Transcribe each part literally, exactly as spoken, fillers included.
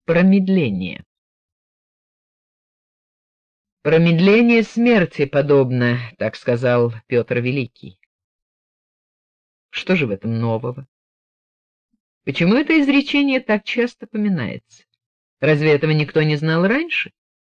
Промедление. Промедление смерти подобно, так сказал Петр Великий. Что же в этом нового? Почему это изречение так часто поминается? Разве этого никто не знал раньше?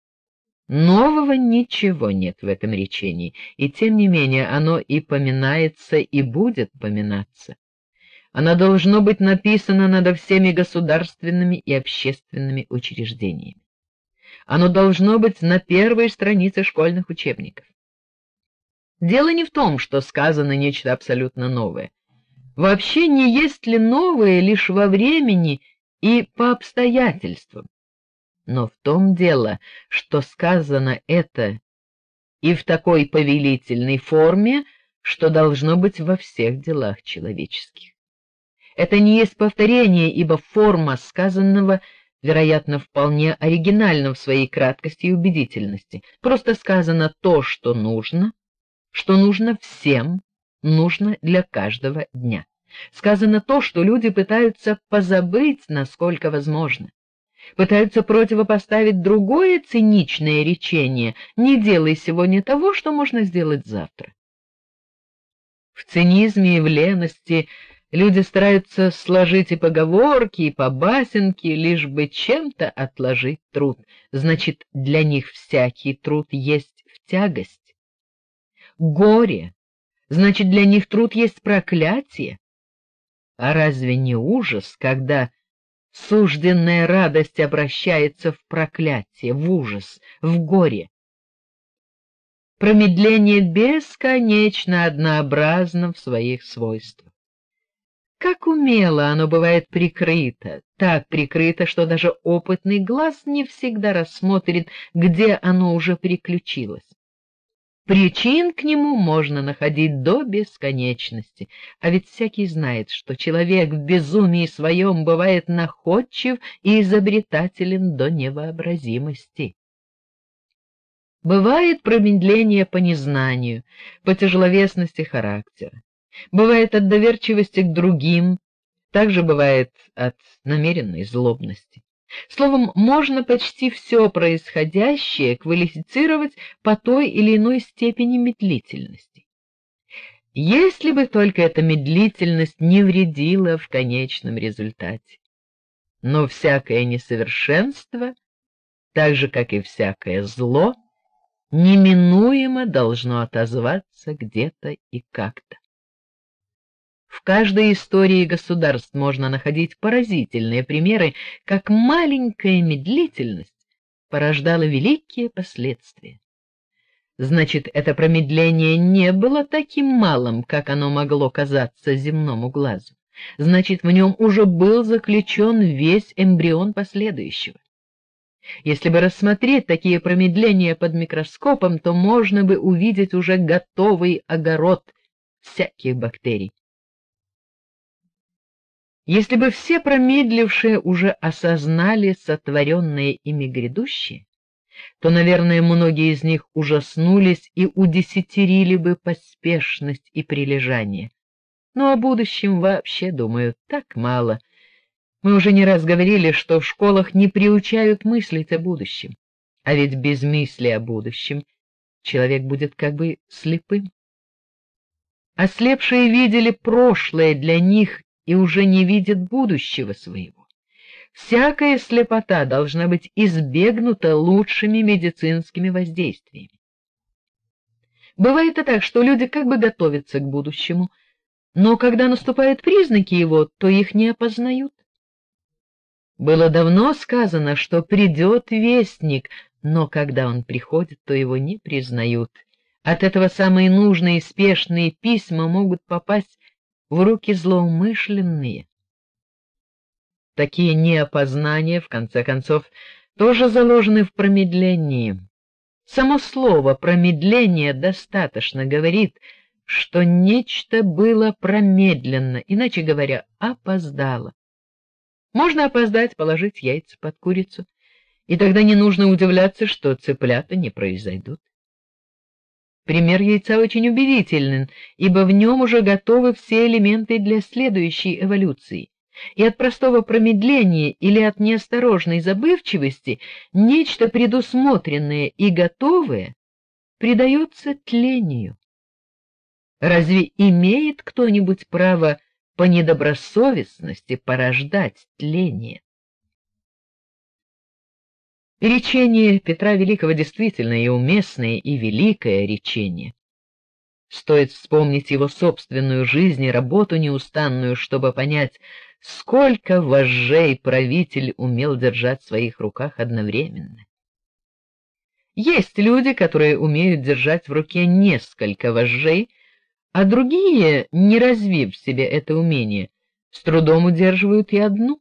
Нового ничего нет в этом речении, и тем не менее оно и поминается, и будет поминаться. Оно должно быть написано над всеми государственными и общественными учреждениями. Оно должно быть на первой странице школьных учебников. Дело не в том, что сказано нечто абсолютно новое. Вообще не есть ли новое лишь во времени и по обстоятельствам. Но в том дело, что сказано это и в такой повелительной форме, что должно быть во всех делах человеческих. Это не есть повторение, ибо форма сказанного, вероятно, вполне оригинальна в своей краткости и убедительности. Просто сказано то, что нужно, что нужно всем, нужно для каждого дня. Сказано то, что люди пытаются позабыть, насколько возможно. Пытаются противопоставить другое циничное речение: не делай сегодня того, что можно сделать завтра. В цинизме и в лености люди стараются сложить и поговорки, и побасенки, лишь бы чем-то отложить труд. Значит, для них всякий труд есть в тягость. Горе, значит, для них труд есть проклятие. А разве не ужас, когда сужденная радость обращается в проклятие, в ужас, в горе? Промедление бесконечно однообразно в своих свойствах. Как умело оно бывает прикрыто, так прикрыто, что даже опытный глаз не всегда рассмотрит, где оно уже приключилось. Причин к нему можно находить до бесконечности, а ведь всякий знает, что человек в безумии своем бывает находчив и изобретателен до невообразимости. Бывает промедление по незнанию, по тяжеловесности характера. Бывает от доверчивости к другим, также бывает от намеренной злобности. Словом, можно почти все происходящее квалифицировать по той или иной степени медлительности. Если бы только эта медлительность не вредила в конечном результате. Но всякое несовершенство, так же как и всякое зло, неминуемо должно отозваться где-то и как-то. В каждой истории государств можно находить поразительные примеры, как маленькая медлительность порождала великие последствия. Значит, это промедление не было таким малым, как оно могло казаться земному глазу. Значит, в нем уже был заключен весь эмбрион последующего. Если бы рассмотреть такие промедления под микроскопом, то можно бы увидеть уже готовый огород всяких бактерий. Если бы все промедлившие уже осознали сотворенное ими грядущее, то, наверное, многие из них ужаснулись и удесятерили бы поспешность и прилежание. Но о будущем вообще думают так мало. Мы уже не раз говорили, что в школах не приучают мыслить о будущем, а ведь без мысли о будущем человек будет как бы слепым. Ослепшие видели прошлое для них и уже не видят будущего своего. Всякая слепота должна быть избегнута лучшими медицинскими воздействиями. Бывает и так, что люди как бы готовятся к будущему, но когда наступают признаки его, то их не опознают. Было давно сказано, что придет вестник, но когда он приходит, то его не признают. От этого самые нужные и спешные письма могут попасть в руки злоумышленные. Такие неопознания, в конце концов, тоже заложены в промедлении. Само слово «промедление» достаточно говорит, что нечто было промедленно, иначе говоря, опоздало. Можно опоздать, положить яйца под курицу, и тогда не нужно удивляться, что цыплята не произойдут. Пример яйца очень убедителен, ибо в нем уже готовы все элементы для следующей эволюции. и от простого промедления или от неосторожной забывчивости нечто предусмотренное и готовое предается тлению. Разве имеет кто-нибудь право по недобросовестности порождать тление? Речение Петра Великого действительно и уместное, и великое речение. Стоит вспомнить его собственную жизнь и работу неустанную, чтобы понять, сколько вожжей правитель умел держать в своих руках одновременно. Есть люди, которые умеют держать в руке несколько вожжей, а другие, не развив в себе это умение, с трудом удерживают и одну.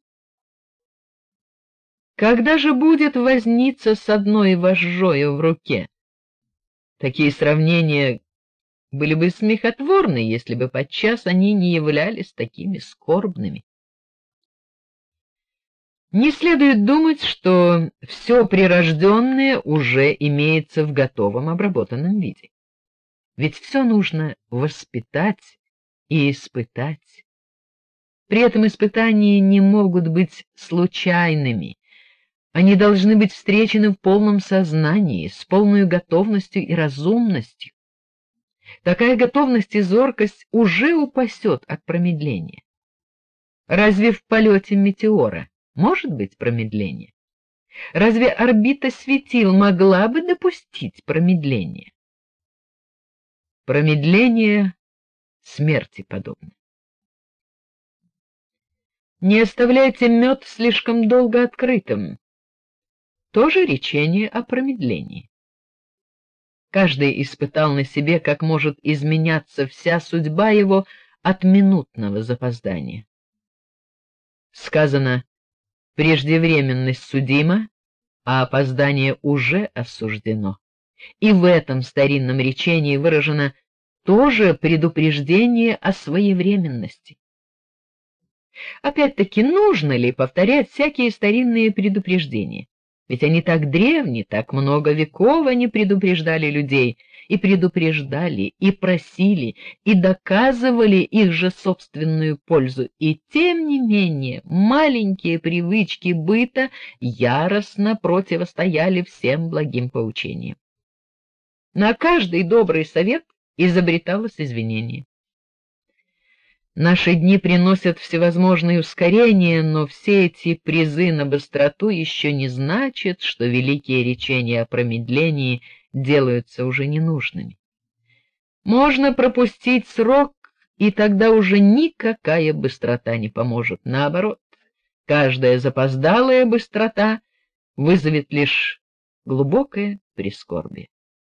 Когда же будет возиться с одной вожжою в руке? Такие сравнения были бы смехотворны, если бы подчас они не являлись такими скорбными. Не следует думать, что все прирожденное уже имеется в готовом обработанном виде. Ведь все нужно воспитать и испытать. При этом испытания не могут быть случайными. Они должны быть встречены в полном сознании, с полной готовностью и разумностью. Такая готовность и зоркость уже упасет от промедления. Разве в полете метеора может быть промедление? Разве орбита светил могла бы допустить промедление? Промедление смерти подобно. Не оставляйте мед слишком долго открытым. Тоже речение о промедлении. Каждый испытал на себе, как может изменяться вся судьба его от минутного запоздания. Сказано: преждевременность судима, а опоздание уже осуждено. И в этом старинном речении выражено тоже предупреждение о своевременности. Опять-таки, нужно ли повторять всякие старинные предупреждения? Ведь они так древни, так много веков они предупреждали людей, и предупреждали, и просили, и доказывали их же собственную пользу, и тем не менее маленькие привычки быта яростно противостояли всем благим поучениям. На каждый добрый совет изобреталось извинение. Наши дни приносят всевозможные ускорения, но все эти призы на быстроту еще не значат, что великие речения о промедлении делаются уже ненужными. Можно пропустить срок, и тогда уже никакая быстрота не поможет. Наоборот, каждая запоздалая быстрота вызовет лишь глубокое прискорбие.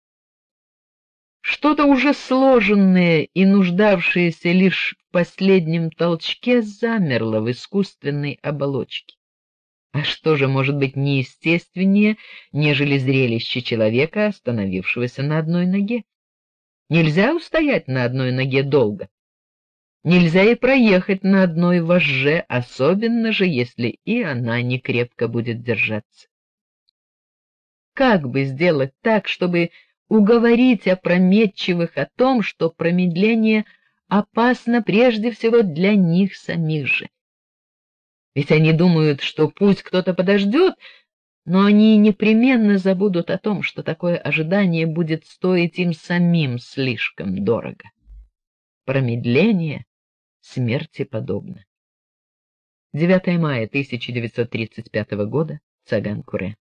Что-то уже сложенное и нуждавшееся лишь в последнем толчке замерло в искусственной оболочке. А что же может быть неестественнее, нежели зрелище человека, остановившегося на одной ноге? Нельзя устоять на одной ноге долго. Нельзя и проехать на одной вожже, особенно же, если и она не крепко будет держаться. Как бы сделать так, чтобы уговорить опрометчивых о том, что промедление опасно прежде всего для них самих же? Ведь они думают, что пусть кто-то подождет, но они непременно забудут о том, что такое ожидание будет стоить им самим слишком дорого. Промедление смерти подобно. девятое мая тысяча девятьсот тридцать пятого года, Цаган-Куре.